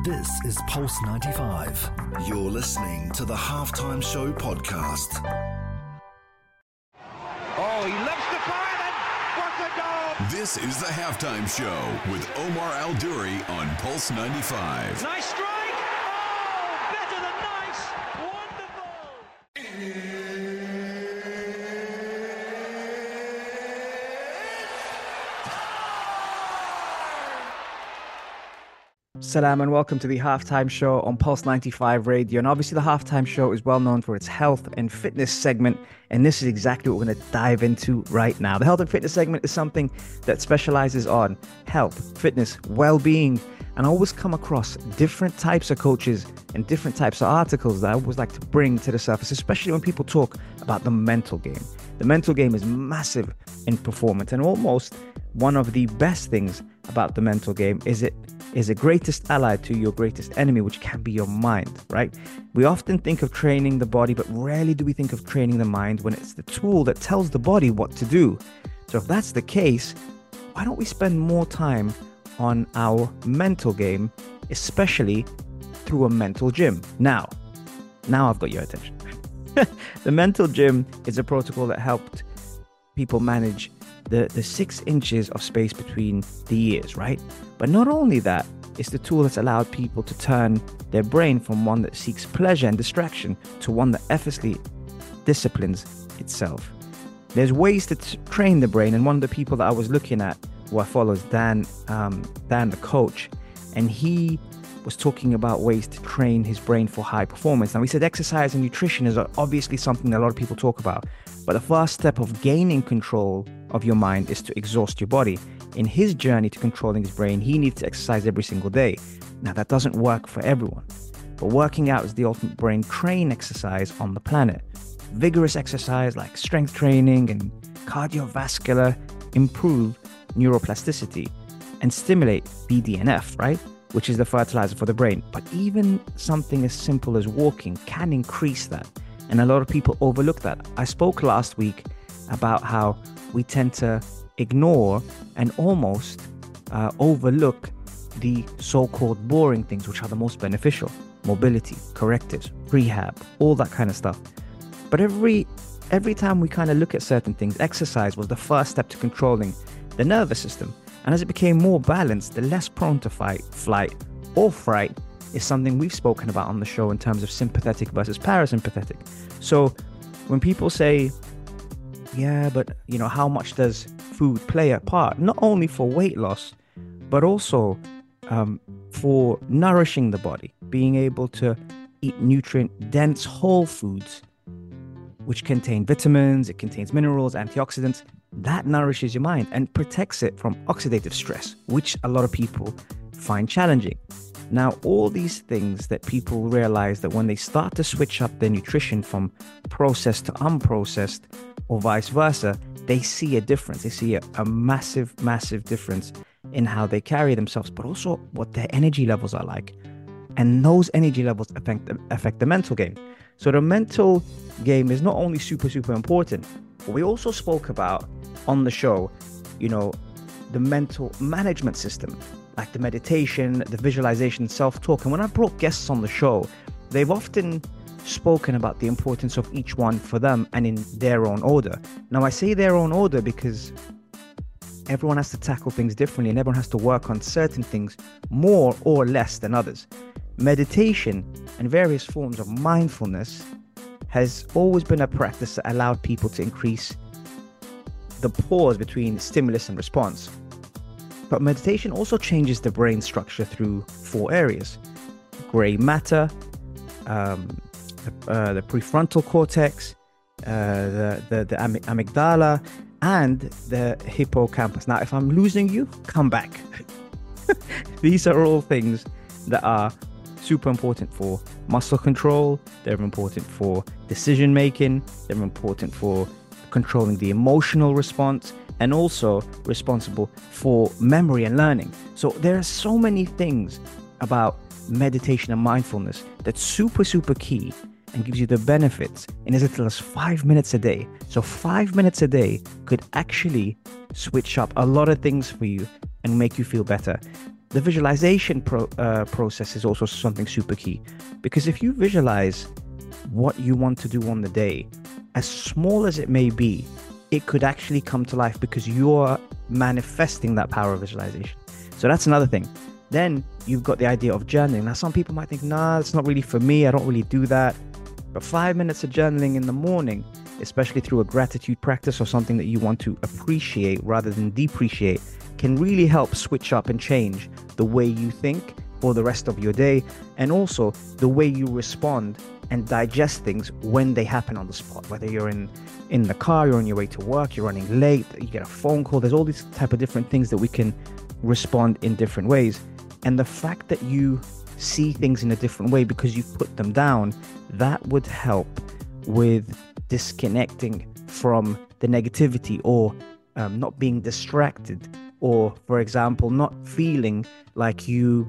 This is Pulse 95. You're listening to the Halftime Show podcast. Oh, he lifts the fire and what a goal! This is the Halftime Show with Omar Al-Duri on Pulse 95. Nice strike! Oh, better than nice! Wonderful! Salam and welcome to the Halftime Show on Pulse 95 Radio. And obviously the Halftime Show is well known for its health and fitness segment, and this is exactly what we're going to dive into right now. The health and fitness segment is something that specializes on health, fitness, well-being, and I always come across different types of coaches and different types of articles that I always like to bring to the surface, especially when people talk about the mental game. The mental game is massive in performance, and almost one of the best things about the mental game is it is the greatest ally to your greatest enemy, which can be your mind, right? We often think of training the body, but rarely do we think of training the mind when it's the tool that tells the body what to do. So if that's the case, why don't we spend more time on our mental game, especially through a mental gym? Now I've got your attention. The mental gym is a protocol that helped people manage the 6 inches of space between the ears, right? But not only that, it's the tool that's allowed people to turn their brain from one that seeks pleasure and distraction to one that effortlessly disciplines itself. There's ways to train the brain, and one of the people that I was looking at, who I follow, is Dan the coach, and he was talking about ways to train his brain for high performance. Now, he said exercise and nutrition is obviously something that a lot of people talk about, but the first step of gaining control of your mind is to exhaust your body. In his journey to controlling his brain, he needs to exercise every single day. Now, that doesn't work for everyone, but working out is the ultimate brain train exercise on the planet. Vigorous exercise like strength training and cardiovascular improve neuroplasticity and stimulate BDNF, right? Which is the fertilizer for the brain. But even something as simple as walking can increase that. And a lot of people overlook that. I spoke last week about how we tend to ignore and almost overlook the so-called boring things, which are the most beneficial. Mobility, correctives, rehab, all that kind of stuff. But every time we kind of look at certain things, exercise was the first step to controlling the nervous system. And as it became more balanced, the less prone to fight, flight, or fright is something we've spoken about on the show in terms of sympathetic versus parasympathetic. So when people say, yeah, but how much does food play a part? Not only for weight loss, but also for nourishing the body, being able to eat nutrient-dense whole foods, which contain vitamins, it contains minerals, antioxidants. That nourishes your mind and protects it from oxidative stress, which a lot of people find challenging. Now, all these things that people realize that when they start to switch up their nutrition from processed to unprocessed or vice versa, they see a difference. They see a massive, massive difference in how they carry themselves, but also what their energy levels are like. And those energy levels affect the mental game. So the mental game is not only super, super important, but we also spoke about on the show, the mental management system, like the meditation, the visualization, self-talk. And when I brought guests on the show, they've often spoken about the importance of each one for them and in their own order. Now, I say their own order because everyone has to tackle things differently and everyone has to work on certain things more or less than others. Meditation and various forms of mindfulness has always been a practice that allowed people to increase the pause between stimulus and response. But meditation also changes the brain structure through 4 areas: gray matter, the prefrontal cortex, the amygdala, and the hippocampus. Now, if I'm losing you, come back. These are all things that are super important for muscle control. They're important for decision making. They're important for controlling the emotional response, and also responsible for memory and learning. So there are so many things about meditation and mindfulness that's super, super key and gives you the benefits in as little as 5 minutes a day. So 5 minutes a day could actually switch up a lot of things for you and make you feel better. the visualization process is also something super key, because if you visualize what you want to do on the day, as small as it may be, it could actually come to life because you're manifesting that power of visualization. So that's another thing. Then you've got the idea of journaling. Now, some people might think, nah, it's not really for me. I don't really do that. But 5 minutes of journaling in the morning, especially through a gratitude practice or something that you want to appreciate rather than depreciate, can really help switch up and change the way you think for the rest of your day, and also the way you respond and digest things when they happen on the spot. Whether you're in the car, you're on your way to work, you're running late, you get a phone call, there's all these type of different things that we can respond in different ways. And the fact that you see things in a different way because you've put them down, that would help with disconnecting from the negativity, or not being distracted, or, for example, not feeling like you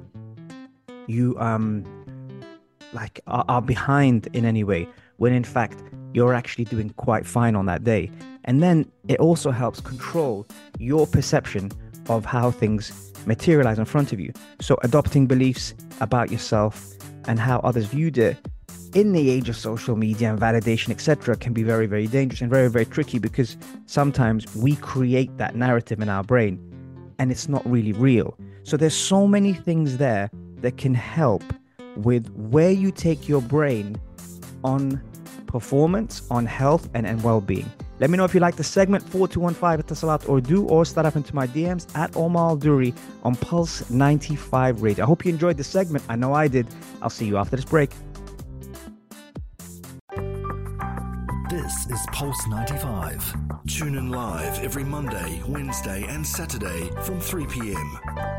like are behind in any way, when in fact you're actually doing quite fine on that day. And then it also helps control your perception of how things materialize in front of you. So adopting beliefs about yourself and how others viewed it in the age of social media and validation, etc., can be very, very dangerous and very, very tricky, because sometimes we create that narrative in our brain and it's not really real. So there's so many things there that can help with where you take your brain on performance, on health, and well-being. Let me know if you like the segment. 4215 Itasalat or do, or start up into my DMs at Omar Al Duri on Pulse 95 Radio. I hope you enjoyed the segment. I know I did. I'll see you after this break. This is Pulse 95. Tune in live every Monday, Wednesday and Saturday from 3 p.m.